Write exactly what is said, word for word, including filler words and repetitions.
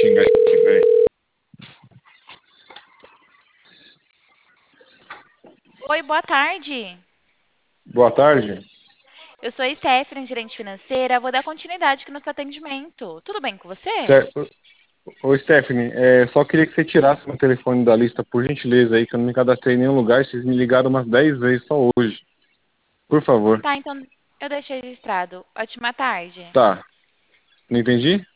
xingar aqui, peraí. Oi, boa tarde. Boa tarde. Eu sou a Stephanie, gerente financeira. Vou dar continuidade aqui no seu atendimento. Tudo bem com você? Ste- Ô, Stephanie, é, só queria que você tirasse meu telefone da lista, por gentileza, aí, que eu não me cadastrei em nenhum lugar. Vocês me ligaram umas dez vezes só hoje. Por favor. Tá, então eu deixei registrado. Ótima tarde. Tá. Não entendi?